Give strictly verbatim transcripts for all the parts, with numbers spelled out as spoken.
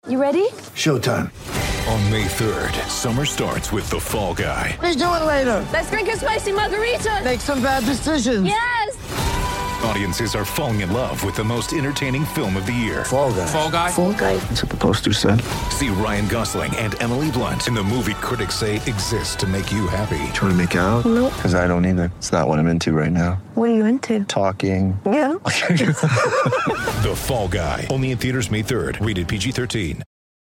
You ready? Showtime. On May third, summer starts with The Fall Guy. Let's do it later. Let's drink a spicy margarita. Make some bad decisions. Yes! Audiences are falling in love with the most entertaining film of the year. Fall Guy. Fall Guy? Fall Guy. That's what the poster said. See Ryan Gosling and Emily Blunt in the movie critics say exists to make you happy. Trying to make it out? Nope. Because I don't either. It's not what I'm into right now. What are you into? Talking. Yeah. The Fall Guy. Only in theaters May third. Rated P G thirteen.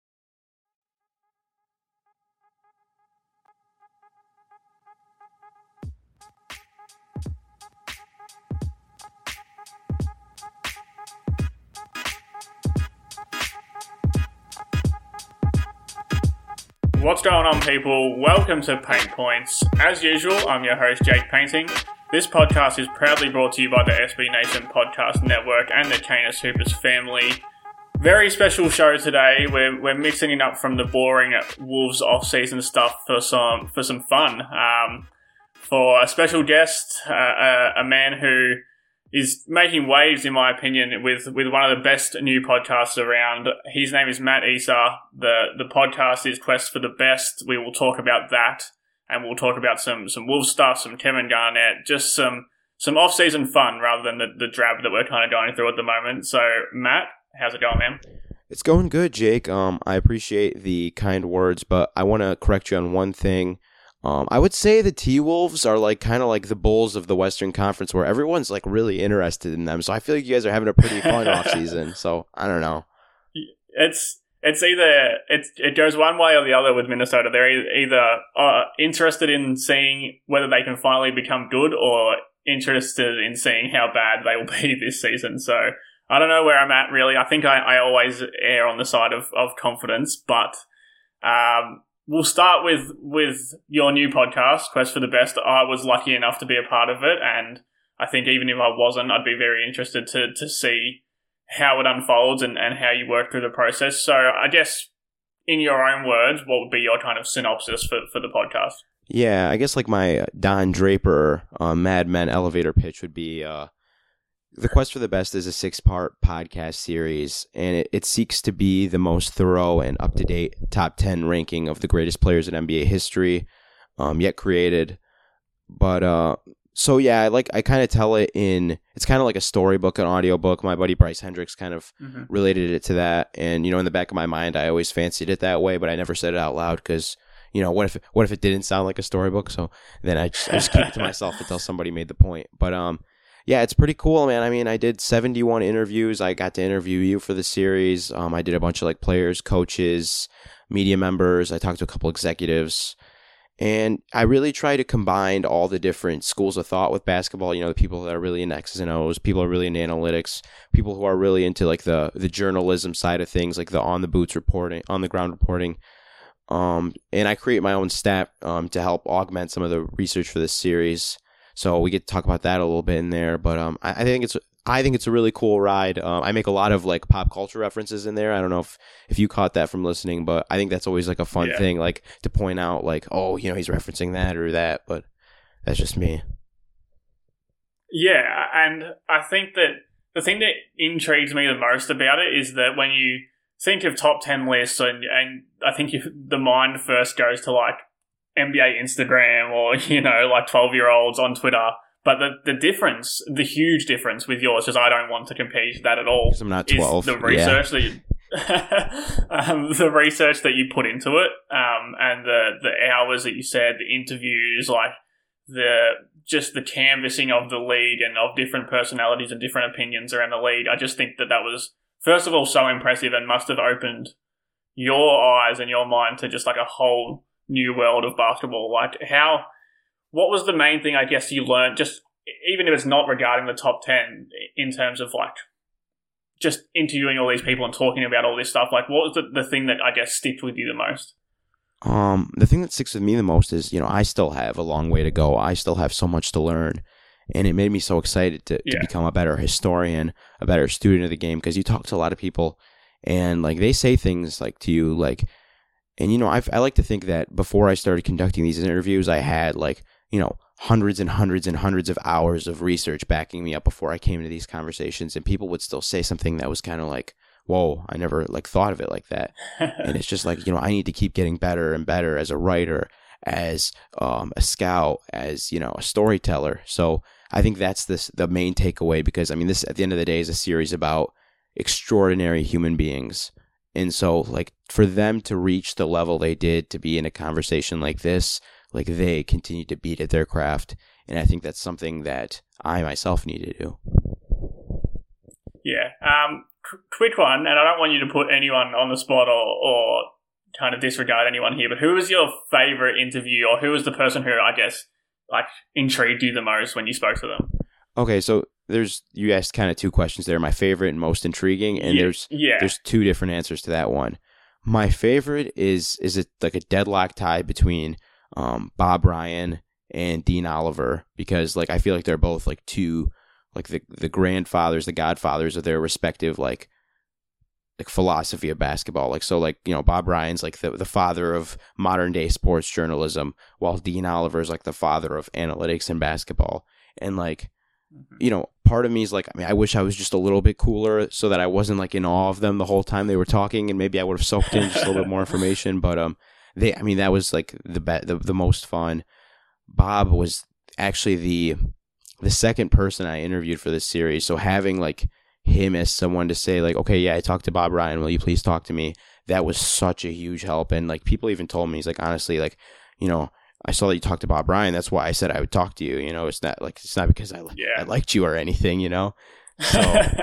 What's going on, people? Welcome to Paint Points. As usual, I'm your host, Jake Painting. This podcast is proudly brought to you by the S B Nation Podcast Network and the Canis Hoopers family. Very special show today. We're we're mixing it up from the boring Wolves off-season stuff for some for some fun. Um, for a special guest, uh, a, a man who is making waves, in my opinion, with, with one of the best new podcasts around. His name is Matt Issa. The the podcast is Quest for the Best. We will talk about that, and we'll talk about some some Wolves stuff, some Kevin Garnett, just some some off-season fun rather than the, the drab that we're kind of going through at the moment. So, Matt, how's it going, man? It's going good, Jake. Um, I appreciate the kind words, but I want to correct you on one thing. Um, I would say the T-Wolves are like kind of like the Bulls of the Western Conference, where everyone's like really interested in them. So I feel like you guys are having a pretty fun off season. So I don't know. It's it's either it's it goes one way or the other with Minnesota. They're either uh, interested in seeing whether they can finally become good, or interested in seeing how bad they will be this season. So I don't know where I'm at, really. I think I, I always err on the side of, of confidence, but um. We'll start with, with your new podcast, Quest for the Best. I was lucky enough to be a part of it, and I think even if I wasn't, I'd be very interested to, to see how it unfolds and, and how you work through the process. So I guess, in your own words, what would be your kind of synopsis for, for the podcast? Yeah, I guess like my Don Draper uh, Mad Men elevator pitch would be... Uh, The Quest for the Best is a six-part podcast series, and it, it seeks to be the most thorough and up-to-date top ten ranking of the greatest players in N B A history, um, yet created. But, uh, so yeah, I like I kind of tell it in, it's kind of like a storybook, an audiobook. My buddy Bryce Hendricks kind of mm-hmm. related it to that, and, you know, in the back of my mind, I always fancied it that way, but I never said it out loud, because, you know, what if what if it didn't sound like a storybook? So then I just, I just keep it to myself until somebody made the point. But, um... yeah, it's pretty cool, man. I mean, I did seventy-one interviews. I got to interview you for the series. Um, I did a bunch of like players, coaches, media members. I talked to a couple executives. And I really try to combine all the different schools of thought with basketball. You know, the people that are really into X's and O's, people who are really into analytics, people who are really into like the, the journalism side of things, like the on the boots reporting, on the ground reporting. Um, and I create my own stat um, to help augment some of the research for this series. So we get to talk about that a little bit in there, but um, I, I think it's I think it's a really cool ride. Um, I make a lot of like pop culture references in there. I don't know if, if you caught that from listening, but I think that's always like a fun yeah. thing, like to point out, like, oh, you know, he's referencing that or that. But that's just me. Yeah, and I think that the thing that intrigues me the most about it is that when you think of top ten lists, and and I think if the mind first goes to like N B A Instagram or, you know, like twelve-year-olds on Twitter. But the, the difference, the huge difference with yours, because I don't want to compete that at all, I'm not twelve. is the research yeah. that you, um, the research that you put into it, um, and the, the hours that you said, the interviews, like the just the canvassing of the league and of different personalities and different opinions around the league. I just think that that was, first of all, so impressive and must have opened your eyes and your mind to just like a whole new world of basketball. Like how, what was the main thing I guess you learned, just even if it's not regarding the top ten, in terms of like just interviewing all these people and talking about all this stuff? Like what was the, the thing that I guess sticked with you the most? Um, the thing that sticks with me the most is, you know, I still have a long way to go. I still have so much to learn. And it made me so excited to, yeah. to become a better historian, a better student of the game, because you talk to a lot of people and like they say things like to you, like, and, you know, I've, I like to think that before I started conducting these interviews, I had like, you know, hundreds and hundreds and hundreds of hours of research backing me up before I came to these conversations. And people would still say something that was kind of like, whoa, I never like thought of it like that. And it's just like, you know, I need to keep getting better and better as a writer, as um, a scout, as, you know, a storyteller. So I think that's this the main takeaway, because I mean, this at the end of the day is a series about extraordinary human beings. And so like for them to reach the level they did, to be in a conversation like this, like they continue to beat at their craft. And I think that's something that I myself need to do. Yeah. Um, qu- quick one, and I don't want you to put anyone on the spot or, or kind of disregard anyone here, but who was your favorite interview, or who was the person who, I guess, like intrigued you the most when you spoke to them? Okay, so there's you asked kind of two questions there, my favorite and most intriguing, and yeah. there's yeah. there's two different answers to that one. My favorite is is it like a deadlock tie between um, Bob Ryan and Dean Oliver, because like I feel like they're both like two like the the grandfathers, the godfathers of their respective like like philosophy of basketball. Like so like, you know, Bob Ryan's like the, the father of modern day sports journalism, while Dean Oliver is like the father of analytics in basketball. And like, you know, part of me is like, I mean, I wish I was just a little bit cooler so that I wasn't like in awe of them the whole time they were talking, and maybe I would have soaked in just a little bit more information. But um, they, I mean, that was like the be- the the most fun. Bob was actually the the second person I interviewed for this series, so having like him as someone to say like, okay, yeah, I talked to Bob Ryan, will you please talk to me? That was such a huge help. And like people even told me, he's like, honestly, like, you know, I saw that you talked to Bob Ryan. That's why I said I would talk to you. You know, it's not like, it's not because I, yeah. I liked you or anything, you know? So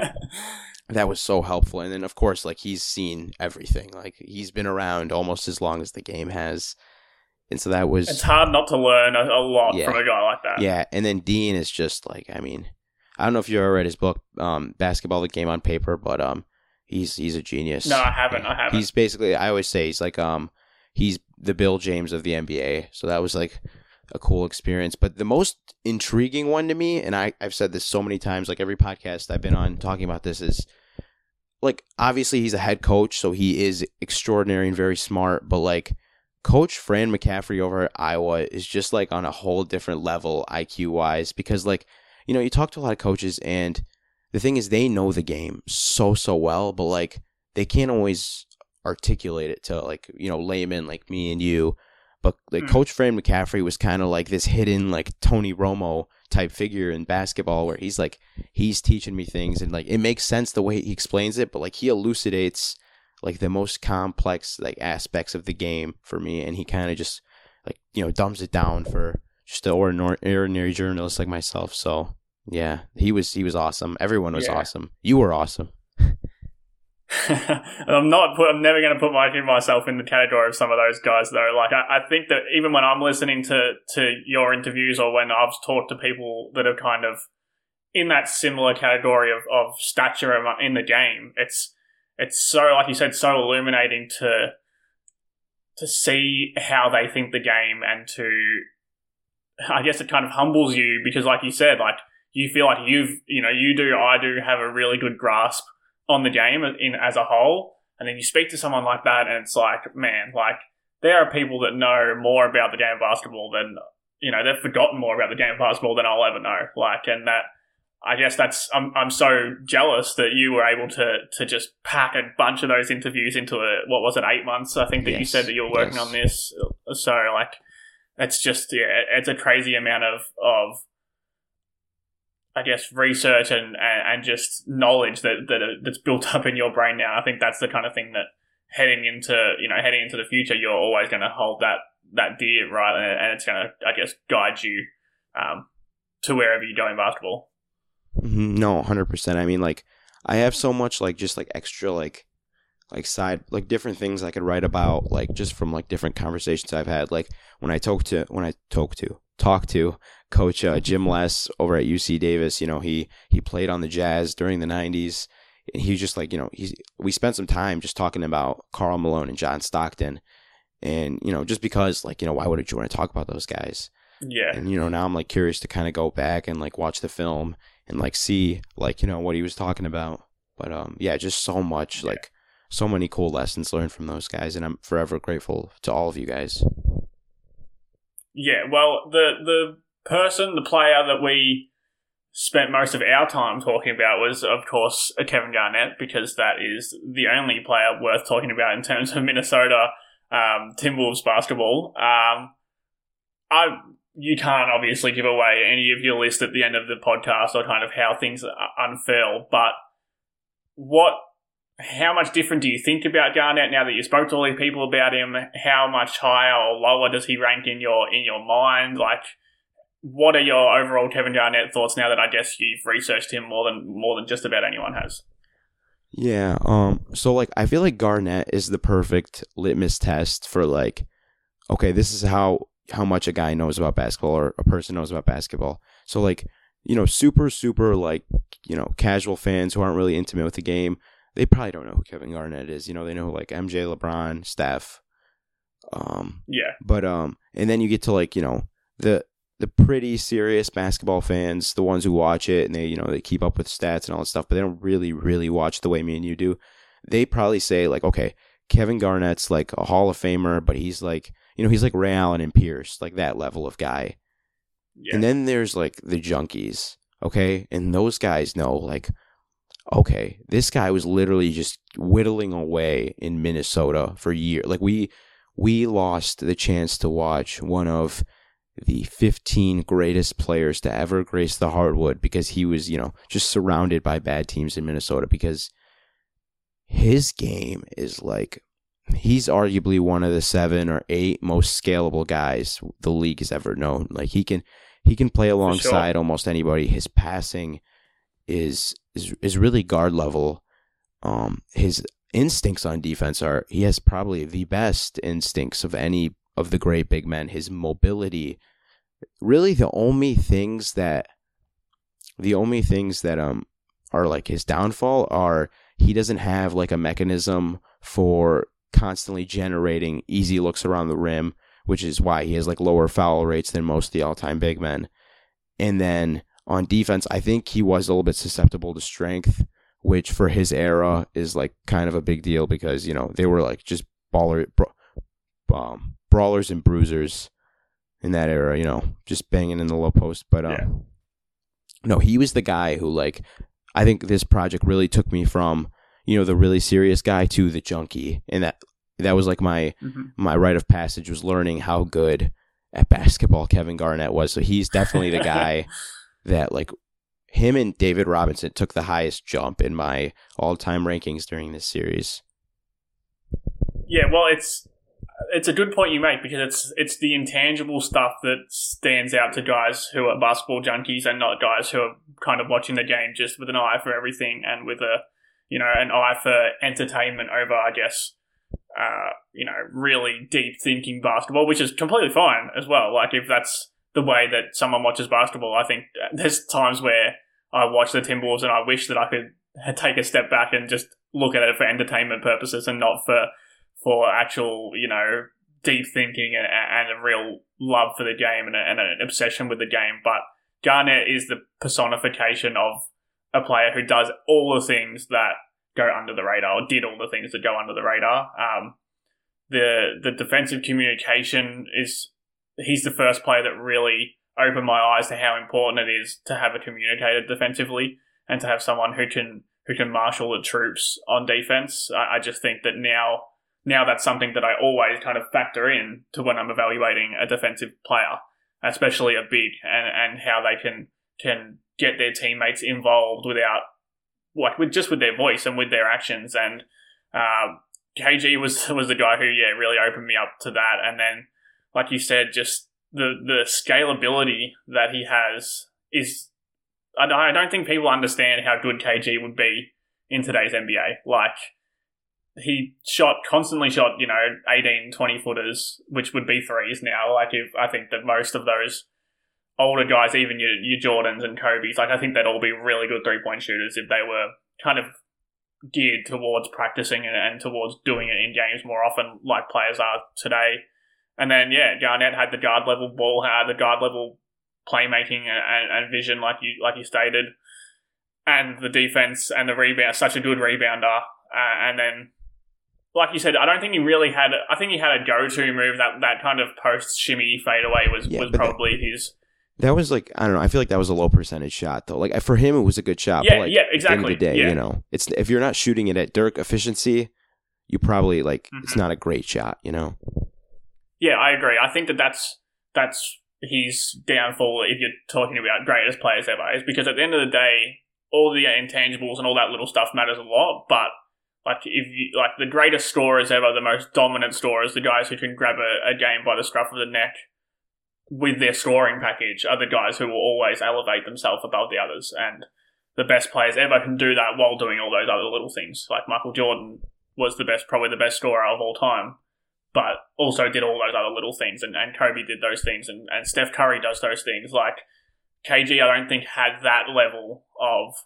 that was so helpful. And then of course, like he's seen everything. Like he's been around almost as long as the game has. And so that was, it's hard not to learn a, a lot yeah. from a guy like that. Yeah. And then Dean is just like, I mean, I don't know if you ever read his book, um, Basketball, the Game on Paper, but um, he's he's a genius. No, I haven't. I haven't. He's basically, I always say, he's like um, he's the Bill James of the N B A. So that was like a cool experience. But the most intriguing one to me, and I, I've said this so many times, like every podcast I've been on talking about this, is like obviously he's a head coach, so he is extraordinary and very smart. But like Coach Fran McCaffery over at Iowa is just like on a whole different level I Q wise, because like, you know, you talk to a lot of coaches, and the thing is they know the game so, so well, but like they can't always articulate it to like, you know, laymen like me and you. But like mm. Coach Fran McCaffery was kind of like this hidden like Tony Romo type figure in basketball, where he's like, he's teaching me things, and like it makes sense the way he explains it, but like he elucidates like the most complex like aspects of the game for me, and he kind of just like, you know, dumbs it down for just an ordinary, ordinary journalist like myself. So yeah, he was he was awesome. Everyone was yeah. awesome. You were awesome. I'm not. Put, I'm never going to put my, myself in the category of some of those guys, though. Like I, I think that even when I'm listening to to your interviews, or when I've talked to people that are kind of in that similar category of, of stature in the game, it's it's so, like you said, so illuminating to to see how they think the game, and to, I guess it kind of humbles you, because like you said, like you feel like you've, you know, you do, I do have a really good grasp on the game in as a whole. And then you speak to someone like that, and it's like, man, like there are people that know more about the game of basketball than, you know, they've forgotten more about the game of basketball than I'll ever know. Like, and that, I guess that's, I'm I'm so jealous that you were able to to just pack a bunch of those interviews into a, what was it, eight months? I think that yes. you said that you were working yes. on this. So like, it's just, yeah, it's a crazy amount of, of, I guess, research and, and, and just knowledge that, that that's built up in your brain now. I think that's the kind of thing that heading into, you know, heading into the future, you're always going to hold that, that dear, right? And, and it's going to, I guess, guide you um, to wherever you go in basketball. No, one hundred percent. I mean, like, I have so much, like, just, like, extra, like, like, side, like, different things I could write about, like, just from, like, different conversations I've had. Like, when I talk to, when I talk to, talk to Coach uh, Jim Les over at U C Davis, you know, he, he played on the Jazz during the nineties, and he was just, like, you know, he's, we spent some time just talking about Karl Malone and John Stockton, and, you know, just because, like, you know, why wouldn't you want to talk about those guys? Yeah. And, you know, now I'm, like, curious to kind of go back and, like, watch the film and, like, see, like, you know, what he was talking about. But, um, yeah, just so much, yeah. like, so many cool lessons learned from those guys, and I'm forever grateful to all of you guys. Yeah, well, the the person, the player that we spent most of our time talking about was, of course, Kevin Garnett, because that is the only player worth talking about in terms of Minnesota um, Timberwolves basketball. Um, I you can't obviously give away any of your list at the end of the podcast or kind of how things unfurl, but what, how much different do you think about Garnett now that you spoke to all these people about him? How much higher or lower does he rank in your in your mind? Like, what are your overall Kevin Garnett thoughts now that I guess you've researched him more than more than just about anyone has? Yeah, um, so like I feel like Garnett is the perfect litmus test for like, okay, this is how how much a guy knows about basketball or a person knows about basketball. So like, you know, super super like, you know, casual fans who aren't really intimate with the game, they probably don't know who Kevin Garnett is. You know, they know like M J, LeBron, Steph. Um, yeah, but um, and then you get to like, you know, the the pretty serious basketball fans, the ones who watch it and they, you know, they keep up with stats and all that stuff, but they don't really, really watch the way me and you do. They probably say like, okay, Kevin Garnett's like a Hall of Famer, but he's like, you know, he's like Ray Allen and Pierce, like that level of guy. Yeah. And then there's like the junkies, okay? And those guys know like, okay, this guy was literally just whittling away in Minnesota for years. Like we, we lost the chance to watch one of the fifteen greatest players to ever grace the hardwood because he was, you know, just surrounded by bad teams in Minnesota, because his game is like, he's arguably one of the seven or eight most scalable guys the league has ever known. Like he can, he can play alongside sure. almost anybody. His passing is, is, is really guard level. Um, his instincts on defense are, he has probably the best instincts of any of the great big men. His mobility, really the only things that the only things that um are like his downfall are he doesn't have like a mechanism for constantly generating easy looks around the rim, which is why he has like lower foul rates than most of the all-time big men. And then on defense, I think he was a little bit susceptible to strength, which for his era is like kind of a big deal because, you know, they were like just baller bra- um brawlers and bruisers in that era, you know, just banging in the low post. But um, yeah. no, he was the guy who, like, I think this project really took me from, you know, the really serious guy to the junkie, and that that was like my mm-hmm. my rite of passage was learning how good at basketball Kevin Garnett was. So he's definitely the guy that, like, him and David Robinson took the highest jump in my all time rankings during this series. Yeah, well, it's. It's a good point you make, because it's it's the intangible stuff that stands out to guys who are basketball junkies and not guys who are kind of watching the game just with an eye for everything and with a, you know, an eye for entertainment over, I guess, uh, you know, really deep thinking basketball, which is completely fine as well. Like, if that's the way that someone watches basketball, I think there's times where I watch the Timberwolves and I wish that I could take a step back and just look at it for entertainment purposes and not for for actual, you know, deep thinking and, and a real love for the game and, a, and an obsession with the game. But Garnett is the personification of a player who does all the things that go under the radar, or did all the things that go under the radar. Um, the the defensive communication is, he's the first player that really opened my eyes to how important it is to have a communicator defensively and to have someone who can who can marshal the troops on defense. I, I just think that now... Now that's something that I always kind of factor in to when I'm evaluating a defensive player, especially a big, and, and how they can can get their teammates involved without, like, with just with their voice and with their actions. And uh, K G was was the guy who, yeah, really opened me up to that. And then, like you said, just the the scalability that he has is, I don't, I don't think people understand how good K G would be in today's N B A. Like, he shot, constantly shot, you know, eighteen, twenty footers, which would be threes now. Like, if I think that most of those older guys, even your, your Jordans and Kobe's, like, I think they'd all be really good three-point shooters if they were kind of geared towards practicing and, and towards doing it in games more often, like players are today. And then, yeah, Garnett had the guard level ball, had the guard level playmaking and, and, and vision, like you like you stated, and the defense and the rebound, such a good rebounder. Uh, and then, like you said, I don't think he really had. I think he had a go-to move, that that kind of post shimmy fadeaway was, yeah, was probably that, his That was like, I don't know. I feel like that was a low percentage shot though. Like for him, it was a good shot. Yeah, but like, yeah, exactly. At the end of the day, yeah. you know, it's if you're not shooting it at Dirk efficiency, you probably like Mm-hmm. it's not a great shot. You know. Yeah, I agree. I think that that's that's his downfall if you're talking about greatest players ever, is because at the end of the day, all the intangibles and all that little stuff matters a lot. But like if you like the greatest scorers ever, the most dominant scorers, the guys who can grab a, a game by the scruff of the neck with their scoring package are the guys who will always elevate themselves above the others. And the best players ever can do that while doing all those other little things. Like Michael Jordan was the best, probably the best scorer of all time, but also did all those other little things. And, and Kobe did those things. And, and Steph Curry does those things. Like K G, I don't think had that level of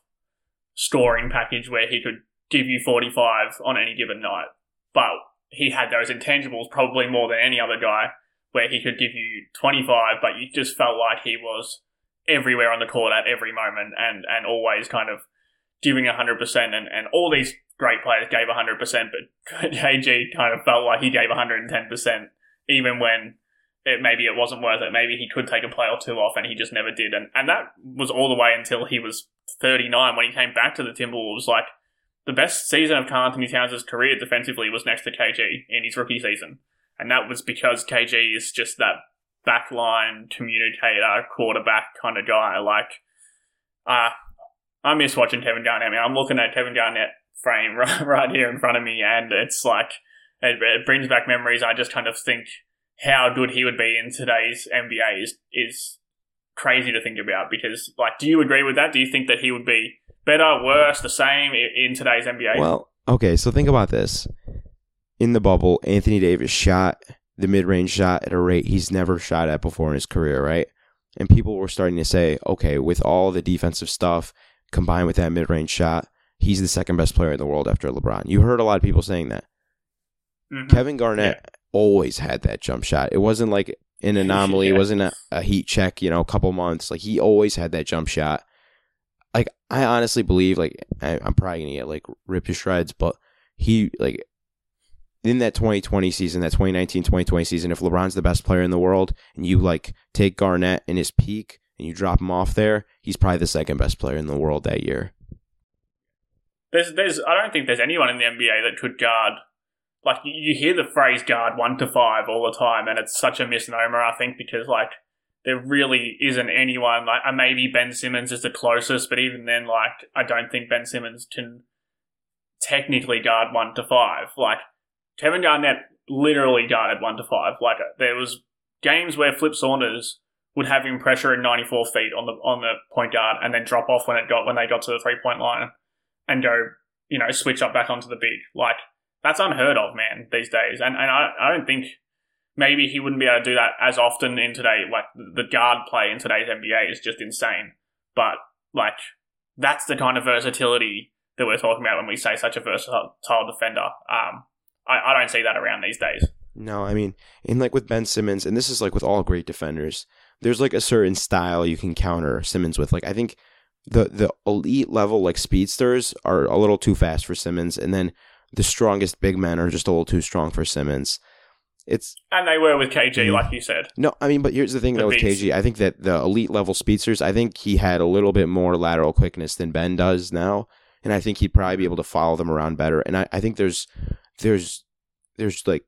scoring package where he could give you forty-five on any given night. But he had those intangibles probably more than any other guy, where he could give you twenty-five, but you just felt like he was everywhere on the court at every moment and, and always kind of giving one hundred percent. And, and all these great players gave one hundred percent, but K G kind of felt like he gave one hundred ten percent, even when it, maybe it wasn't worth it. Maybe he could take a play or two off, and he just never did. And, and that was all the way until he was thirty-nine, when he came back to the Timberwolves. Like, the best season of Karl Anthony Towns' career defensively was next to K G in his rookie season. And that was because K G is just that backline communicator, quarterback kind of guy. Like, uh, I miss watching Kevin Garnett. I mean, I'm looking at Kevin Garnett frame right, right here in front of me, and it's like, it, it brings back memories. I just kind of think how good he would be in today's N B A is, is crazy to think about. Because, like, do you agree with that? Do you think that he would be better, worse, the same in today's N B A? Well, okay, so think about this. In the bubble, Anthony Davis shot the mid-range shot at a rate he's never shot at before in his career, right? And people were starting to say, okay, with all the defensive stuff combined with that mid-range shot, he's the second best player in the world after LeBron. You heard a lot of people saying that. Mm-hmm. Kevin Garnett yeah. always had that jump shot. It wasn't like an anomaly. yeah. It wasn't a, a heat check, you know, a couple months. Like, he always had that jump shot. Like, I honestly believe, like, I, I'm probably going to get, like, ripped to shreds, but he, like, in that twenty twenty season, that twenty nineteen twenty twenty season, if LeBron's the best player in the world and you, like, take Garnett in his peak and you drop him off there, he's probably the second best player in the world that year. There's, there's, I don't think there's anyone in the N B A that could guard. Like, you hear the phrase guard one to five all the time, and it's such a misnomer, I think, because, like, there really isn't anyone. Like, uh, maybe Ben Simmons is the closest, but even then, like, I don't think Ben Simmons can technically guard one to five. Like, Kevin Garnett literally guarded one to five. Like, there was games where Flip Saunders would have him pressure at ninety-four feet on the on the point guard, and then drop off when it got when they got to the three point line, and go, you know, switch up back onto the big. Like, that's unheard of, man, these days. And and I I don't think maybe he wouldn't be able to do that as often in today. Like, the guard play in today's N B A is just insane. But, like, that's the kind of versatility that we're talking about when we say such a versatile defender. Um. I, I don't see that around these days. No, I mean, in like with Ben Simmons, and this is like with all great defenders, there's like a certain style you can counter Simmons with. Like, I think the the elite level, like, speedsters are a little too fast for Simmons, and then the strongest big men are just a little too strong for Simmons. It's And they were with K G, mm, like you said. No, I mean, but here's the thing the though with K G. I think that the elite level speedsters, I think he had a little bit more lateral quickness than Ben does now, and I think he'd probably be able to follow them around better. And I, I think there's There's, there's like,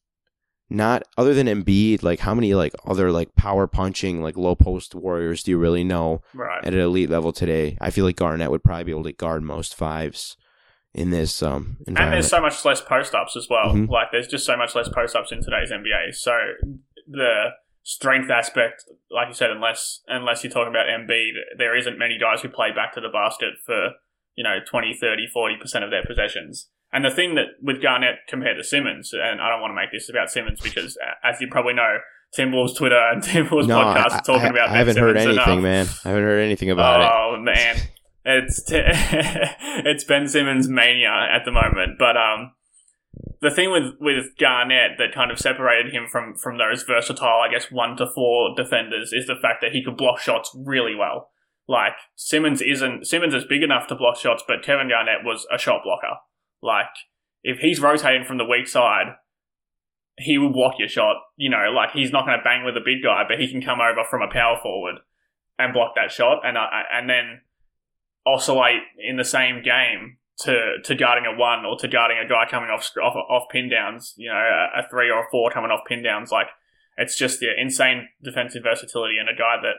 not other than Embiid, like, how many like other like power punching like low post warriors do you really know right. at an elite level today? I feel like Garnett would probably be able to guard most fives in this um environment. And there's so much less post ups as well. Mm-hmm. Like, there's just so much less post ups in today's N B A. So the strength aspect, like you said, unless unless you're talking about Embiid, there isn't many guys who play back to the basket for, you know, twenty, thirty, forty percent of their possessions. And the thing that with Garnett compared to Simmons, and I don't want to make this about Simmons because, as you probably know, Timberwolves Twitter and Timberwolves no, podcast I, are talking I, about I Ben haven't Simmons heard anything, enough. man. I haven't heard anything about oh, it. Oh, man. It's t- it's Ben Simmons mania at the moment. But um, the thing with, with Garnett that kind of separated him from, from those versatile, I guess, one to four defenders is the fact that he could block shots really well. Like, Simmons isn't... Simmons is big enough to block shots, but Kevin Garnett was a shot blocker. Like, if he's rotating from the weak side, he will block your shot. You know, like, he's not going to bang with a big guy, but he can come over from a power forward and block that shot, and uh, and then oscillate in the same game to, to guarding a one or to guarding a guy coming off off, off pin downs, you know, a, a three or a four coming off pin downs. Like, it's just yeah, insane defensive versatility and a guy that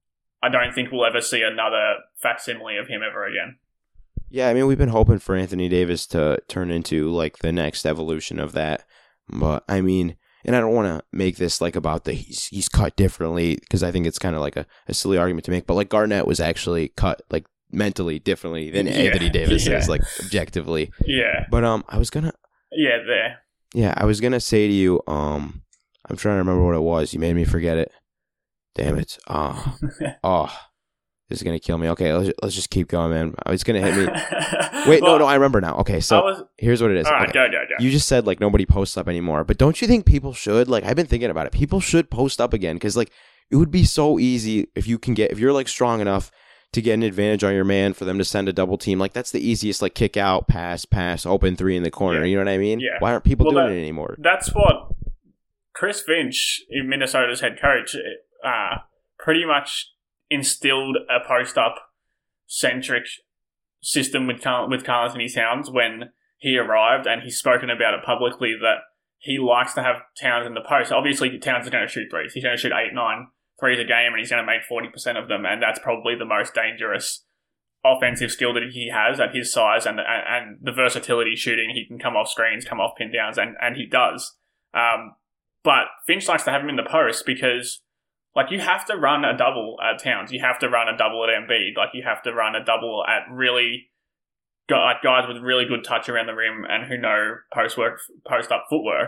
I don't think we'll ever see another facsimile of him ever again. Yeah, I mean, we've been hoping for Anthony Davis to turn into like the next evolution of that. But I mean, and I don't want to make this like about the he's he's cut differently, because I think it's kind of like a, a silly argument to make. But like Garnett was actually cut like mentally differently than yeah, Anthony Davis yeah. is, like objectively. Yeah. But um, I was gonna. Yeah, there. Yeah, I was gonna say to you, um, I'm trying to remember what it was. You made me forget it. Damn it. Oh, oh. This is going to kill me. Okay, let's, let's just keep going, man. It's going to hit me. Wait, well, no, no, I remember now. Okay, so was, here's what it is. All right, okay. go, go, go. You just said, like, nobody posts up anymore. But don't you think people should? Like, I've been thinking about it. People should post up again, because, like, it would be so easy if you can get, if you're, like, strong enough to get an advantage on your man for them to send a double team. Like, that's the easiest, like, kick out, pass, pass, open three in the corner. Yeah. You know what I mean? Yeah. Why aren't people well, doing that, it anymore? That's what Chris Finch, Minnesota's head coach, uh, pretty much instilled a post-up centric system with Carl, with Karl Anthony Towns when he arrived, and he's spoken about it publicly that he likes to have Towns in the post. Obviously, Towns is going to shoot threes. He's going to shoot eight, nine threes a game, and he's going to make forty percent of them, and that's probably the most dangerous offensive skill that he has at his size, and and, and the versatility shooting. He can come off screens, come off pin downs, and, and he does. Um, but Finch likes to have him in the post because, like, you have to run a double at Towns. You have to run a double at Embiid. Like, you have to run a double at really, like, guys with really good touch around the rim and who know post work, post up footwork.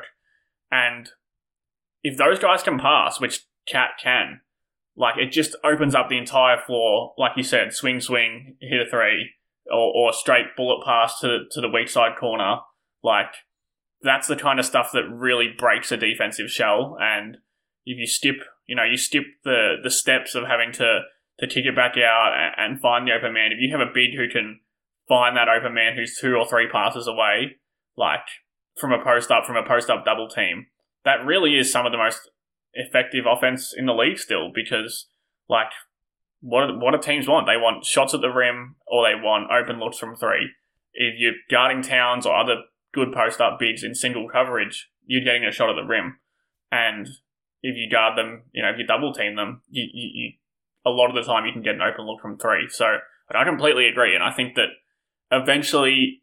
And if those guys can pass, which Cat can, like, it just opens up the entire floor. Like you said, swing, swing, hit a three, or, or straight bullet pass to to the weak side corner. Like, that's the kind of stuff that really breaks a defensive shell. And if you skip, you know, you skip the, the steps of having to, to kick it back out and, and find the open man. If you have a big who can find that open man who's two or three passes away, like from a post up, from a post up double team, that really is some of the most effective offense in the league still, because like what what do teams want? They want shots at the rim, or they want open looks from three. If you're guarding Towns or other good post up bigs in single coverage, you're getting a shot at the rim. And if you guard them, you know, if you double team them, you, you, you a lot of the time you can get an open look from three. So I completely agree, and I think that eventually,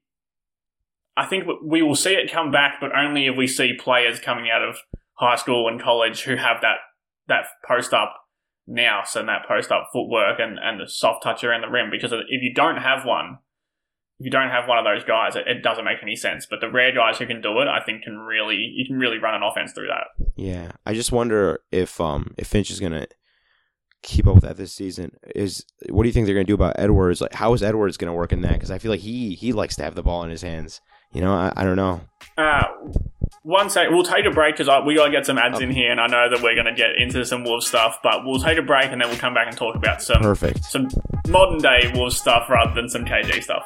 I think we will see it come back, but only if we see players coming out of high school and college who have that that post up nous and that post up footwork and, and the soft touch around the rim. Because if you don't have one, if you don't have one of those guys, it, it doesn't make any sense. But the rare guys who can do it, I think, can really you can really run an offense through that. Yeah, I just wonder if um if Finch is gonna keep up with that this season. Is what do you think they're gonna do about Edwards? Like, how is Edwards gonna work in that? Because I feel like he he likes to have the ball in his hands. You know, I, I don't know. Uh, one second, we'll take a break because we gotta get some ads okay. in here, and I know that we're gonna get into some Wolves stuff. But we'll take a break and then we'll come back and talk about some perfect some modern day Wolves stuff rather than some K G stuff.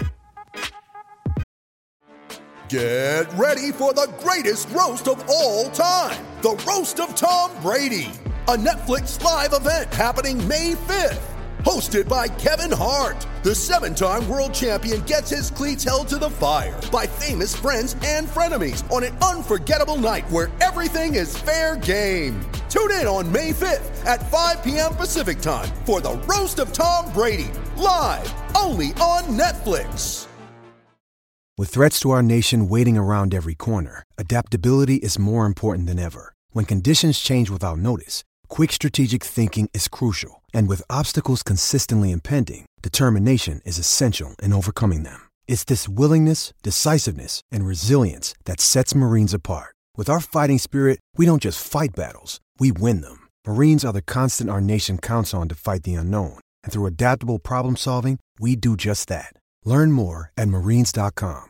Get ready for the greatest roast of all time, the Roast of Tom Brady, a Netflix live event happening May fifth. Hosted by Kevin Hart, the seven-time world champion gets his cleats held to the fire by famous friends and frenemies on an unforgettable night where everything is fair game. Tune in on May fifth at five p.m. Pacific time for the Roast of Tom Brady, live only on Netflix. With threats to our nation waiting around every corner, adaptability is more important than ever. When conditions change without notice, quick strategic thinking is crucial. And with obstacles consistently impending, determination is essential in overcoming them. It's this willingness, decisiveness, and resilience that sets Marines apart. With our fighting spirit, we don't just fight battles, we win them. Marines are the constant our nation counts on to fight the unknown. And through adaptable problem solving, we do just that. Learn more at marines dot com.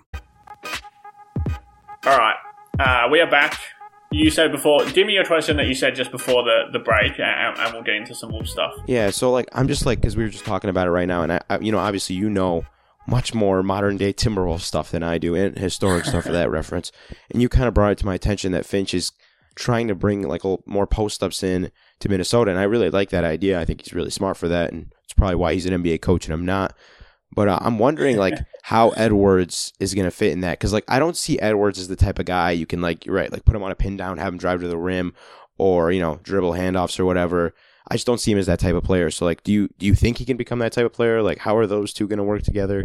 All right, uh, we are back. You said before, give me your question that you said just before the, the break, and, and we'll get into some Wolves stuff. Yeah, so like I'm just like, because we were just talking about it right now, and I, I, you know, obviously you know much more modern day Timberwolves stuff than I do, and historic stuff for that reference. And you kind of brought it to my attention that Finch is trying to bring like a, more post ups in to Minnesota, and I really like that idea. I think he's really smart for that, and it's probably why he's an N B A coach and I'm not. But uh, I'm wondering like how Edwards is going to fit in that, because like I don't see Edwards as the type of guy you can like you're right like put him on a pin down, have him drive to the rim, or you know dribble handoffs or whatever. I just don't see him as that type of player. So like, do you do you think he can become that type of player? Like, how are those two going to work together?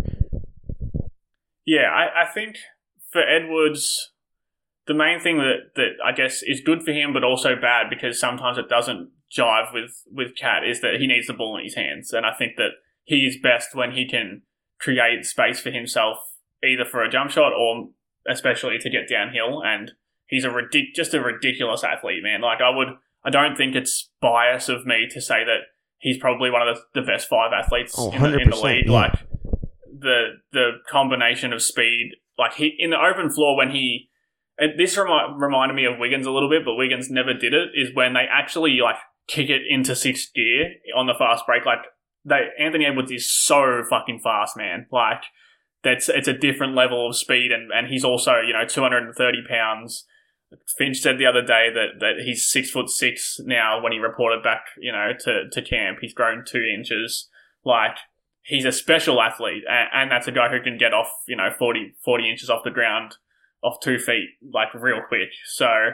Yeah, I, I think for Edwards, the main thing that, that I guess is good for him, but also bad because sometimes it doesn't jive with with Cat, is that he needs the ball in his hands, and I think that he is best when he can create space for himself, either for a jump shot or especially to get downhill. And he's a ridic- just a ridiculous athlete, man. Like I would, I don't think it's bias of me to say that he's probably one of the, the best five athletes oh, in, the, in the league. Yeah. Like the the combination of speed, like he in the open floor when he. And this remi- reminded me of Wiggins a little bit, but Wiggins never did it. Is when they actually like kick it into sixth gear on the fast break, like. They, Anthony Edwards is so fucking fast, man. Like, that's it's a different level of speed, and, and he's also, you know, two hundred thirty pounds. Finch said the other day that, that he's six foot six now when he reported back, you know, to, to camp. He's grown two inches. Like, he's a special athlete, and, and that's a guy who can get off, you know, forty, forty inches off the ground, off two feet, like, real quick. So, uh,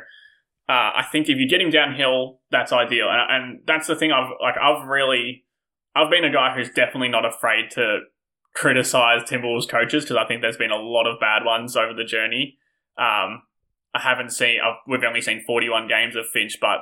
I think if you get him downhill, that's ideal. And, and that's the thing I've, like, I've really... I've been a guy who's definitely not afraid to criticize Timberwolves coaches because I think there's been a lot of bad ones over the journey. Um, I haven't seen, I've, we've only seen forty-one games of Finch, but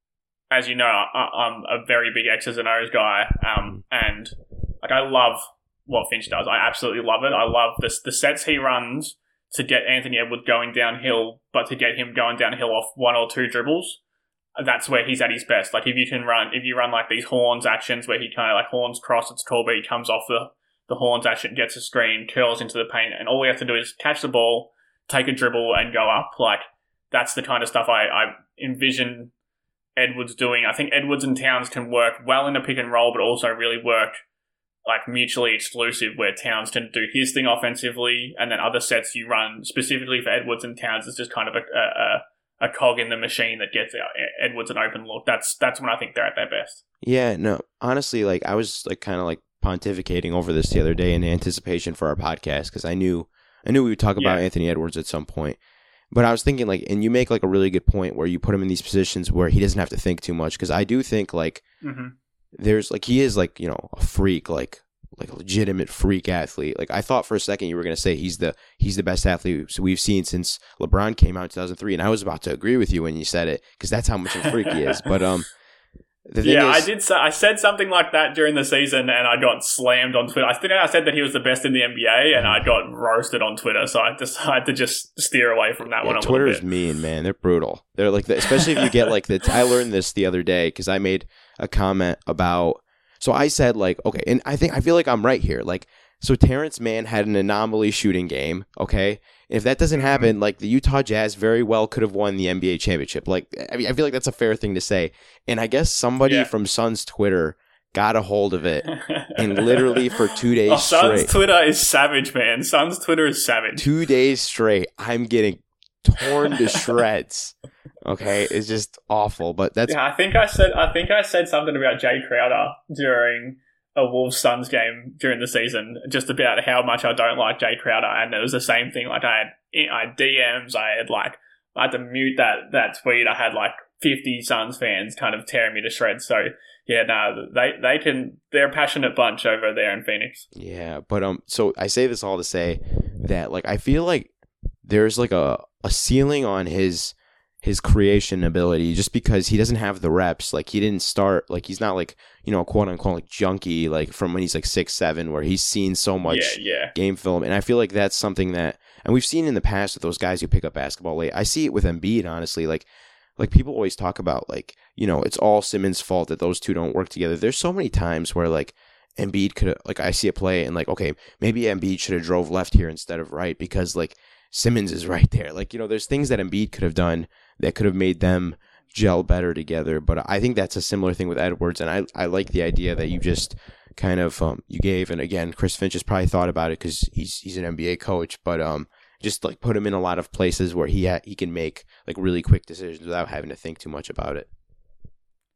as you know, I, I'm a very big X's and O's guy, um, and like I love what Finch does. I absolutely love it. I love this, the sets he runs to get Anthony Edwards going downhill, but to get him going downhill off one or two dribbles. That's where he's at his best. Like if you can run, if you run like these horns actions where he kind of like horns cross, it's tall, but he comes off the, the horns action, gets a screen, curls into the paint, and all we have to do is catch the ball, take a dribble, and go up. Like that's the kind of stuff I, I envision Edwards doing. I think Edwards and Towns can work well in a pick and roll, but also really work like mutually exclusive, where Towns can do his thing offensively, and then other sets you run specifically for Edwards and Towns is just kind of a, a, a a cog in the machine that gets Edwards an open look. That's that's when I think they're at their best. Yeah, no, honestly, like I was like kind of like pontificating over this the other day in anticipation for our podcast because I knew I knew we would talk about yeah. Anthony Edwards at some point. But I was thinking like, and you make like a really good point where you put him in these positions where he doesn't have to think too much, because I do think like mm-hmm. there's like he is like, you know, a freak, like like a legitimate freak athlete. Like I thought for a second you were going to say he's the he's the best athlete we've seen since LeBron came out in two thousand three, and I was about to agree with you when you said it because that's how much of a freak he is. But um, the thing yeah, is, I did. Say, I said something like that during the season, and I got slammed on Twitter. I think I said that he was the best in the N B A, and I got roasted on Twitter. So I decided to just steer away from that yeah, one a Twitter's little bit. mean, man. They're brutal. They're like, the, especially if you get like the. I learned this the other day because I made a comment about. So I said, like, okay, and I think I feel like I'm right here. Like, so Terrence Mann had an anomaly shooting game, okay? And if that doesn't happen, like, the Utah Jazz very well could have won the N B A championship. Like, I mean, I feel like that's a fair thing to say. And I guess somebody yeah. from Suns Twitter got a hold of it, and literally for two days oh, Suns straight. Twitter is savage, man. Suns Twitter is savage. Two days straight, I'm getting torn to shreds. Okay, it's just awful, but that's yeah. I think I said I think I said something about Jay Crowder during a Wolves Suns game during the season, just about how much I don't like Jay Crowder, and it was the same thing. Like I had, I had D Ms, I had like I had to mute that that tweet. I had like fifty Suns fans kind of tearing me to shreds. So yeah, no, they they can. They're a passionate bunch over there in Phoenix. Yeah, but um, so I say this all to say that like I feel like there's like a a ceiling on his. his creation ability, just because he doesn't have the reps. Like he didn't start, like he's not like, you know, quote unquote like junkie, like from when he's like six, seven, where he's seen so much yeah, yeah. game film. And I feel like that's something that, and we've seen in the past with those guys who pick up basketball late. I see it with Embiid, honestly. Like, like people always talk about like, you know, it's all Simmons' fault that those two don't work together. There's so many times where like Embiid could have, like I see a play and like, okay, maybe Embiid should have drove left here instead of right because like Simmons is right there. Like, you know, there's things that Embiid could have done that could have made them gel better together. But I think that's a similar thing with Edwards. And I, I like the idea that you just kind of, um, you gave, and again, Chris Finch has probably thought about it because he's, he's an N B A coach, but, um, just like put him in a lot of places where he ha- he can make like really quick decisions without having to think too much about it.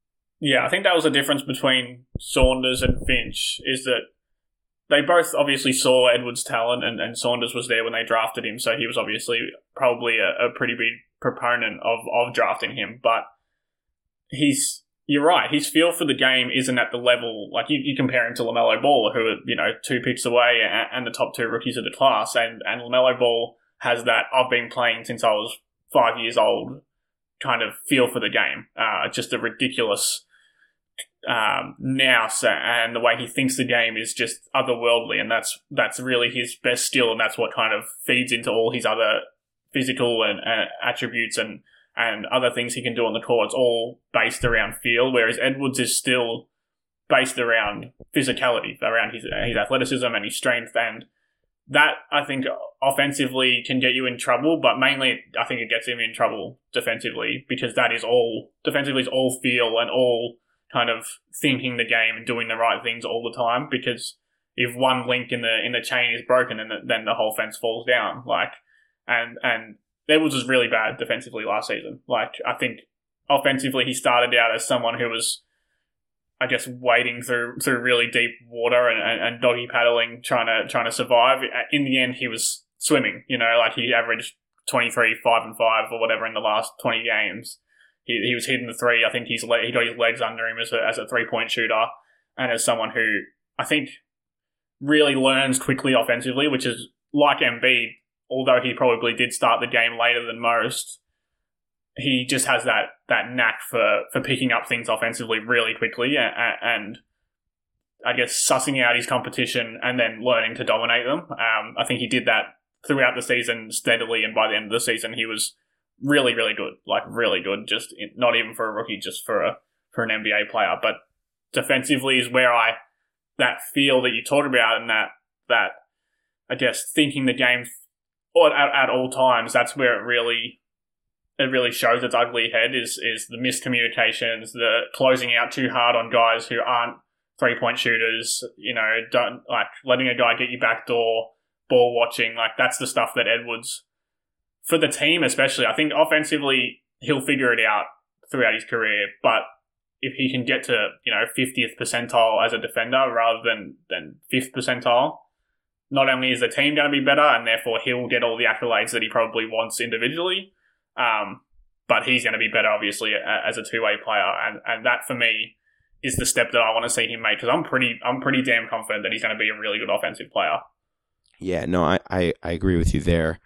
Yeah, I think that was the difference between Saunders and Finch, is that they both obviously saw Edwards' talent, and, and Saunders was there when they drafted him, so he was obviously probably a, a pretty big proponent of, of drafting him. But he's, you're right, his feel for the game isn't at the level, like you, you compare him to LaMelo Ball, who are, you know, two picks away and, and the top two rookies of the class, and, and LaMelo Ball has that, I've been playing since I was five years old, kind of feel for the game. Uh, just a ridiculous um, nous, and the way he thinks the game is just otherworldly, and that's that's really his best skill, and that's what kind of feeds into all his other physical and uh, attributes and, and other things he can do on the court. It's all based around feel, whereas Edwards is still based around physicality, around his, his athleticism and his strength, and that, I think, offensively can get you in trouble, but mainly I think it gets him in trouble defensively, because that is all, defensively is all feel and all kind of thinking the game and doing the right things all the time, because if one link in the in the chain is broken, then the, then the whole fence falls down. Like, and and Edwards was really bad defensively last season. Like, I think offensively he started out as someone who was, I guess, wading through through really deep water and, and, and doggy paddling, trying to trying to survive. In the end, he was swimming. You know, like he averaged twenty-three, five and five or whatever in the last twenty games. He he was hitting the three. I think he's le- he got his legs under him as a as a three point shooter, and as someone who I think really learns quickly offensively, which is like Embiid. Although he probably did start the game later than most, he just has that, that knack for, for picking up things offensively really quickly and, and I guess sussing out his competition and then learning to dominate them. Um, I think he did that throughout the season steadily, and by the end of the season he was really, really good. Like, really good. Just in, not even for a rookie, just for a for an N B A player. But defensively is where I that feel that you talk about, and that that I guess thinking the game at, at all times. That's where it really. It really shows its ugly head, is is the miscommunications, the closing out too hard on guys who aren't three-point shooters, you know, don't like letting a guy get you backdoor, ball watching, like that's the stuff that Edwards, for the team especially, I think offensively he'll figure it out throughout his career, but if he can get to, you know, fiftieth percentile as a defender rather than, than fifth percentile, not only is the team going to be better, and therefore he'll get all the accolades that he probably wants individually, Um, but he's going to be better, obviously, as a two-way player, and, and that for me is the step that I want to see him make, because I'm pretty, I'm pretty damn confident that he's going to be a really good offensive player. Yeah, no, I, I, I agree with you there.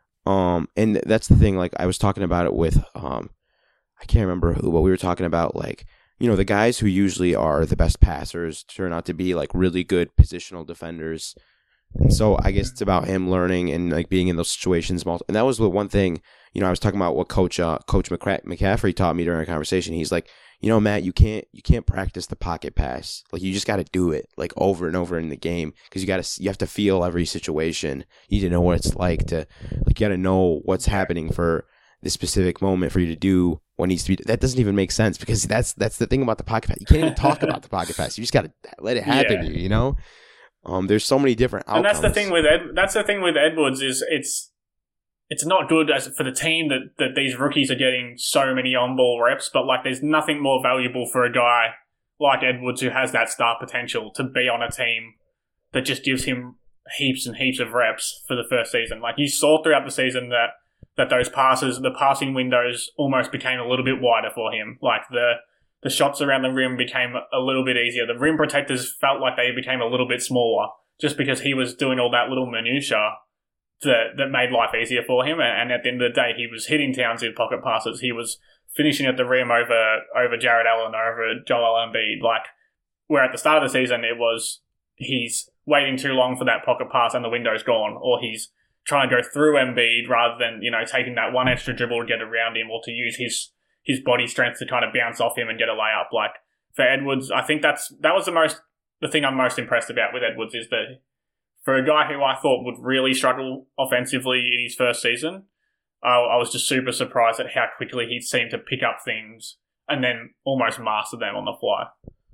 Um, and that's the thing. Like, I was talking about it with, um, I can't remember who, but we were talking about, like, you know, the guys who usually are the best passers turn out to be like really good positional defenders. And so I guess it's about him learning and like being in those situations. And that was the one thing, you know, I was talking about what Coach uh, Coach McCaffrey taught me during a conversation. He's like, you know, Matt, you can't you can't practice the pocket pass. Like, you just got to do it like over and over in the game, because you got to you have to feel every situation. You need to know what it's like to like you got to know what's happening for the specific moment for you to do what needs to be. That doesn't even make sense, because that's that's the thing about the pocket pass. You can't even talk about the pocket pass. You just got to let it happen. Yeah. You know. Um, there's so many different outcomes. And that's the thing with Ed, that's the thing with Edwards is it's it's not good as for the team that, that these rookies are getting so many on-ball reps, but like there's nothing more valuable for a guy like Edwards who has that star potential to be on a team that just gives him heaps and heaps of reps for the first season. Like, you saw throughout the season that, that those passes, the passing windows almost became a little bit wider for him. Like the The shots around the rim became a little bit easier. The rim protectors felt like they became a little bit smaller, just because he was doing all that little minutia that that made life easier for him. And at the end of the day, he was hitting Towns in pocket passes. He was finishing at the rim over over Jared Allen or over Joel Embiid. Like, where at the start of the season, it was he's waiting too long for that pocket pass and the window's gone, or he's trying to go through Embiid rather than, you know, taking that one extra dribble to get around him, or to use his his body strength to kind of bounce off him and get a layup. Like, for Edwards, I think that's that was the most the thing I'm most impressed about with Edwards, is that for a guy who I thought would really struggle offensively in his first season, I, I was just super surprised at how quickly he seemed to pick up things and then almost master them on the fly.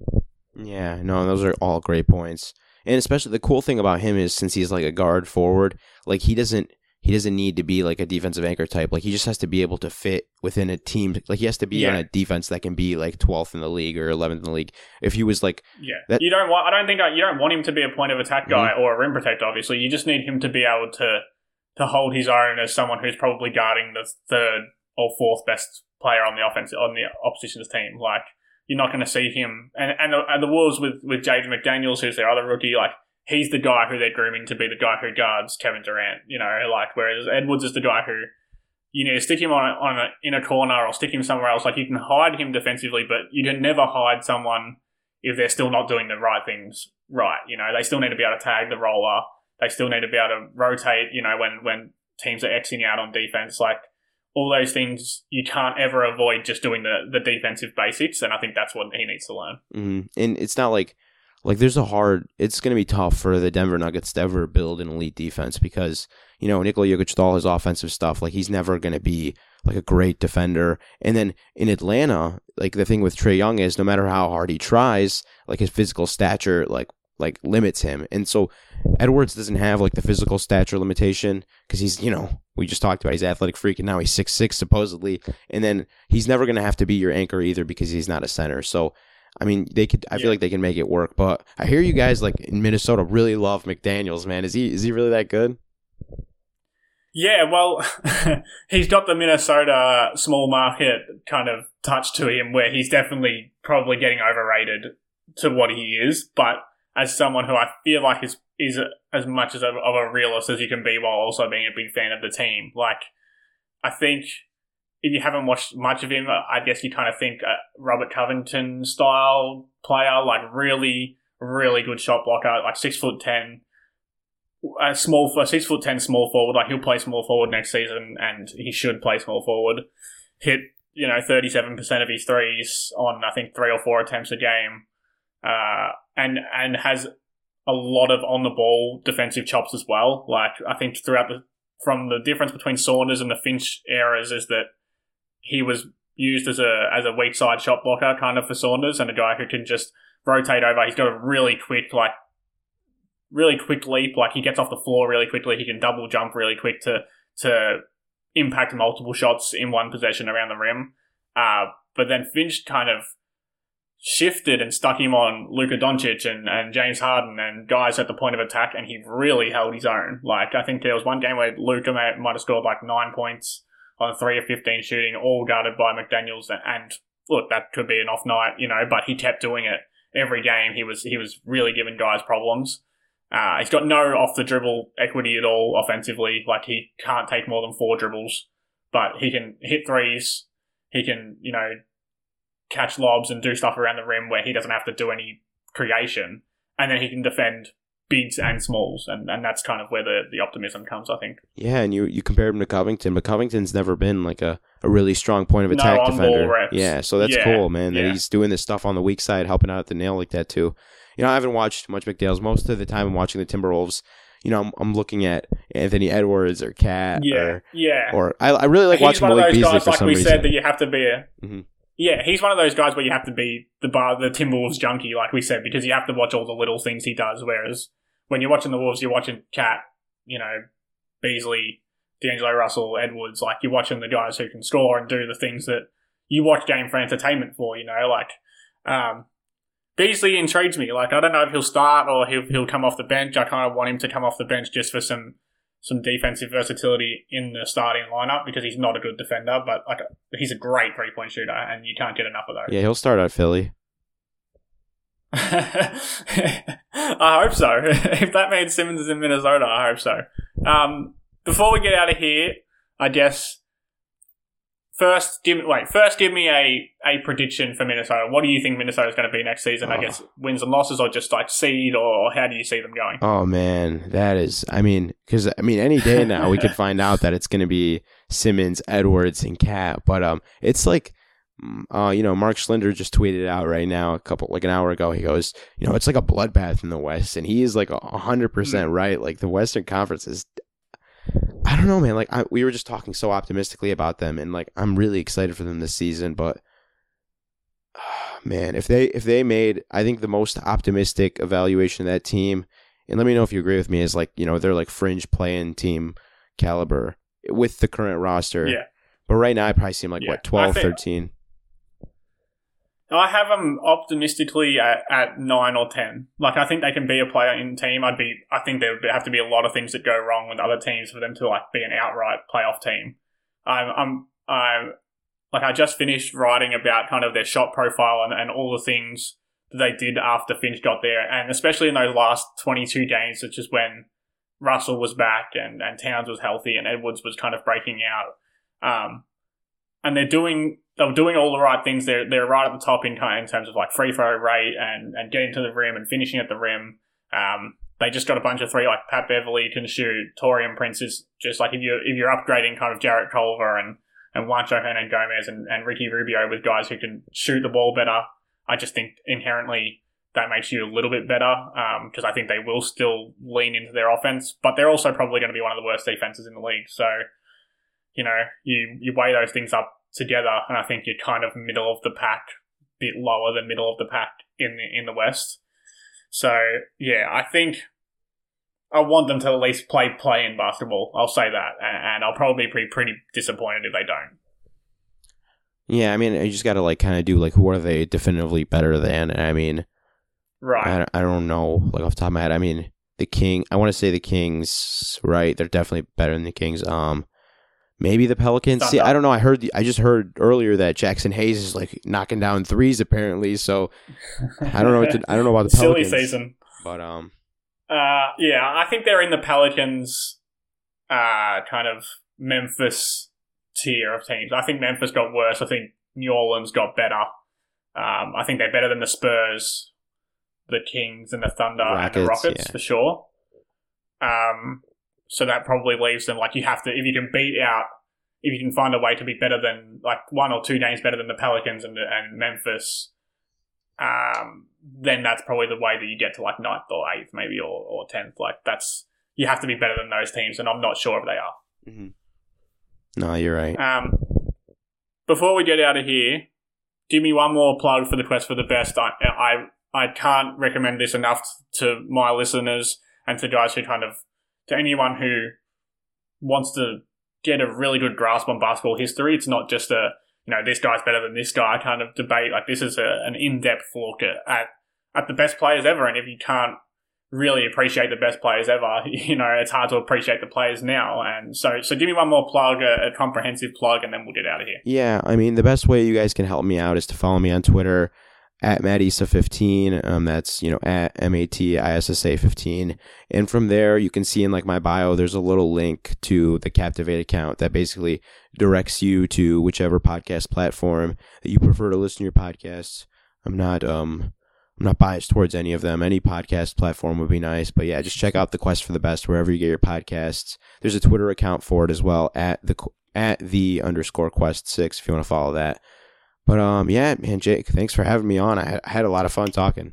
Yeah, no, those are all great points. And especially the cool thing about him is, since he's like a guard forward, like he doesn't he doesn't need to be like a defensive anchor type. Like he just has to be able to fit within a team. Like he has to be yeah. on a defense that can be like twelfth in the league or eleventh in the league. If he was like, yeah, that, you don't want. I don't think you don't want him to be a point of attack guy mm-hmm. or a rim protector. Obviously, you just need him to be able to to hold his own as someone who's probably guarding the third or fourth best player on the offense on the opposition's team. Like you're not going to see him. And and the, and the Wolves with with Jaden McDaniels, who's their other rookie, like. He's the guy who they're grooming to be the guy who guards Kevin Durant, you know, like, whereas Edwards is the guy who you need to stick him on a, on a, in a corner or stick him somewhere else. Like, you can hide him defensively, but you can never hide someone if they're still not doing the right things right. You know, they still need to be able to tag the roller. They still need to be able to rotate, you know, when, when teams are Xing out on defense. Like, all those things you can't ever avoid just doing the, the defensive basics, and I think that's what he needs to learn. Mm-hmm. And it's not like, Like, there's a hard, it's going to be tough for the Denver Nuggets to ever build an elite defense because, you know, Nikola Jokic with all his offensive stuff, like, he's never going to be, like, a great defender. And then in Atlanta, like, the thing with Trae Young is no matter how hard he tries, like, his physical stature, like, like limits him. And so Edwards doesn't have, like, the physical stature limitation because he's, you know, we just talked about he's an athletic freak and now he's six six supposedly. And then he's never going to have to be your anchor either because he's not a center. So, I mean, they could. I yeah. feel like they can make it work, but I hear you guys like in Minnesota really love McDaniels. Man, is he is he really that good? Yeah, well, he's got the Minnesota small market kind of touch to him, where he's definitely probably getting overrated to what he is. But as someone who I feel like is is a, as much as a, of a realist as you can be, while also being a big fan of the team, like I think. If you haven't watched much of him, I guess you kind of think a Robert Covington style player, like really, really good shot blocker, like six foot ten, a small, a six foot ten small forward. Like he'll play small forward next season, and he should play small forward. Hit you know thirty seven percent of his threes on I think three or four attempts a game, uh, and and has a lot of on the ball defensive chops as well. Like I think throughout the from the difference between Saunders and the Finch eras is that. He was used as a as a weak side shot blocker kind of for Saunders and a guy who can just rotate over. He's got a really quick, like, really quick leap. Like, he gets off the floor really quickly. He can double jump really quick to to impact multiple shots in one possession around the rim. Uh, but then Finch kind of shifted and stuck him on Luka Doncic and, and James Harden and guys at the point of attack, and he really held his own. Like, I think there was one game where Luka might, might have scored like nine points on three of fifteen shooting, all guarded by McDaniels. And look, that could be an off night, you know, but he kept doing it every game. He was he was really giving guys problems. Uh, he's got no off the dribble equity at all offensively. Like, he can't take more than four dribbles, but he can hit threes. He can, you know, catch lobs and do stuff around the rim where he doesn't have to do any creation. And then he can defend bigs and smalls, and, and that's kind of where the, the optimism comes, I think. Yeah, and you, you compared him to Covington, but Covington's never been like a, a really strong point of attack no, defender. Reps. Yeah, so that's yeah, cool, man, that yeah. he's doing this stuff on the weak side, helping out at the nail like that too. You know, I haven't watched much McDaniels. Most of the time I'm watching the Timberwolves. You know, I'm, I'm looking at Anthony Edwards or Cat. Yeah, or, yeah. Or I, I really like he's watching Malik Beasley guys, for like some we reason. said, that you have to be a... Mm-hmm. Yeah, he's one of those guys where you have to be the bar, the Timberwolves junkie, like we said, because you have to watch all the little things he does, whereas when you're watching the Wolves, you're watching Cat, you know, Beasley, D'Angelo Russell, Edwards, like you're watching the guys who can score and do the things that you watch game for entertainment for, you know, like um, Beasley intrigues me. Like, I don't know if he'll start or he'll, he'll come off the bench. I kind of want him to come off the bench just for some some defensive versatility in the starting lineup because he's not a good defender, but like he's a great three-point shooter and you can't get enough of those. Yeah, he'll start at Philly. I hope so. If that means Simmons is in Minnesota, I hope so. Um, before we get out of here, I guess first give wait first give me a, a prediction for Minnesota. What do you think Minnesota's going to be next season? Oh. I guess wins and losses, or just like seed, or how do you see them going? Oh man, that is. I mean, because I mean, any day now we could find out that it's going to be Simmons, Edwards, and Cat. But um, it's like. Uh, you know, Mark Schlinder just tweeted out right now a couple, like an hour ago. He goes, you know, it's like a bloodbath in the West, and he is like a hundred percent right. Like the Western Conference is, I don't know, man. Like I, we were just talking so optimistically about them, and like I'm really excited for them this season. But uh, man, if they if they made, I think the most optimistic evaluation of that team, and let me know if you agree with me, is like you know they're like fringe playing team caliber with the current roster. Yeah. But right now, I probably see him like, Yeah. what, twelve, I think- thirteen? I have them optimistically at, at nine or ten. Like, I think they can be a player in the team. I'd be, I think there would have to be a lot of things that go wrong with other teams for them to like be an outright playoff team. I'm, I'm, I'm like, I just finished writing about kind of their shot profile and, and all the things that they did after Finch got there, and especially in those last twenty-two games, which is when Russell was back and, and Towns was healthy and Edwards was kind of breaking out. Um, and they're doing. They were doing all the right things. They're they're right at the top in in terms of like free throw rate and, and getting to the rim and finishing at the rim. Um, they just got a bunch of three, like Pat Beverly can shoot. Torian Prince is just like if you if you're upgrading kind of Jarrett Culver and and Juancho Hernan Gomez and, and Ricky Rubio with guys who can shoot the ball better. I just think inherently that makes you a little bit better because um, I think they will still lean into their offense, but they're also probably going to be one of the worst defenses in the league. So, you know, you you weigh those things up together, and I think you're kind of middle of the pack, bit lower than middle of the pack in the in the West. So yeah, I think I want them to at least play play in basketball. I'll say that, and, and I'll probably be pretty disappointed if they don't. Yeah, I mean, you just got to like kind of do like who are they definitively better than? I mean, right? I, I don't know, like off the top of my head. I mean, the King. I want to say the Kings, right? They're definitely better than the Kings. Um. Maybe the Pelicans. See, I don't know. I heard. The, I just heard earlier that Jackson Hayes is like knocking down threes apparently. So I don't know. What to, I don't know about the Pelicans. Silly season, but um, uh, yeah, I think they're in the Pelicans, uh, kind of Memphis tier of teams. I think Memphis got worse. I think New Orleans got better. Um, I think they're better than the Spurs, the Kings, and the Thunder Rockets, and the Rockets yeah. for sure. Um. So that probably leaves them, like, you have to, if you can beat out, if you can find a way to be better than, like, one or two games better than the Pelicans and, and Memphis, um, then that's probably the way that you get to, like, ninth or eighth, maybe, or, or tenth. Like, that's, you have to be better than those teams, and I'm not sure if they are. Mm-hmm. No, you're right. Um, before we get out of here, give me one more plug for the Quest for the Best. I, I, I can't recommend this enough to my listeners and to guys who kind of, to anyone who wants to get a really good grasp on basketball history. It's not just a, you know, this guy's better than this guy kind of debate. Like, this is a, an in-depth look at, at at the best players ever. And if you can't really appreciate the best players ever, you know, it's hard to appreciate the players now. And so, so give me one more plug, a, a comprehensive plug, and then we'll get out of here. Yeah, I mean, the best way you guys can help me out is to follow me on Twitter at Matt Issa fifteen. Um, that's, you know, at M A T I S S A fifteen. And from there, you can see in like my bio, there's a little link to the Captivate account that basically directs you to whichever podcast platform that you prefer to listen to your podcasts. I'm not, um, I'm not biased towards any of them. Any podcast platform would be nice, but yeah, just check out the Quest for the Best wherever you get your podcasts. There's a Twitter account for it as well, at the at the underscore Quest six if you want to follow that. But um, yeah, man, Jake, thanks for having me on. I had, I had a lot of fun talking.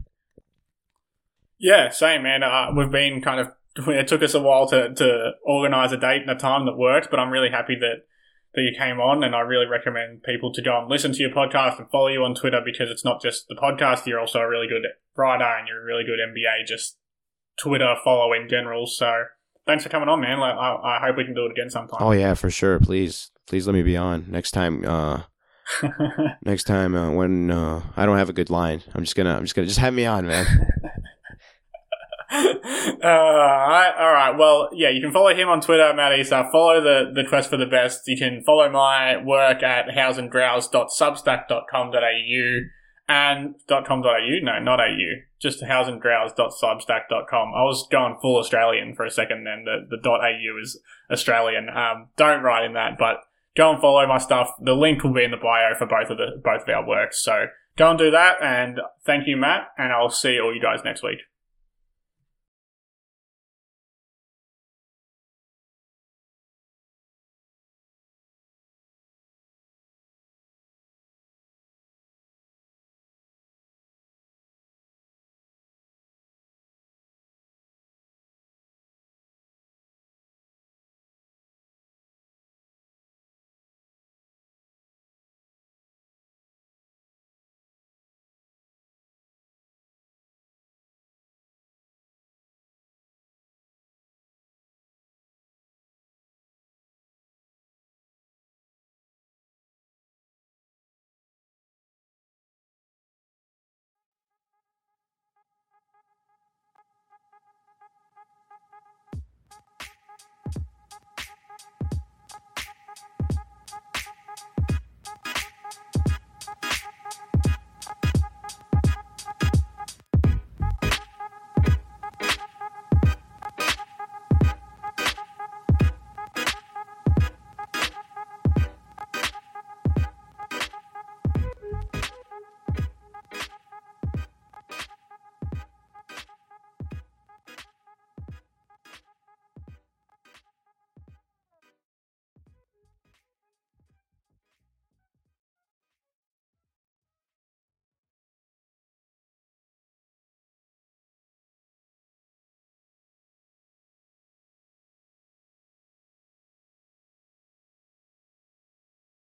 Yeah, same, man. Uh, we've been kind of, it took us a while to, to organise a date and a time that worked, but I'm really happy that, that you came on, and I really recommend people to go and listen to your podcast and follow you on Twitter, because it's not just the podcast, you're also a really good writer and you're a really good N B A, just Twitter follow in general. So thanks for coming on, man. I, I hope we can do it again sometime. Oh yeah, for sure. Please, please let me be on next time. Uh, next time uh, when uh, I don't have a good line, I'm just gonna, I'm just gonna, just have me on, man. uh, all right, all right. Well, yeah, you can follow him on Twitter, Matt Issa. Follow the, the Quest for the Best. You can follow my work at houseandgrouse dot substack dot com dot a u and .com.au. No, not A U. Just houseandgrouse dot substack dot com. I was going full Australian for a second then. The, the .au is Australian. Um, don't write in that, but go and follow my stuff. The link will be in the bio for both of the both of our works. So go and do that. And thank you, Matt. And I'll see all you guys next week.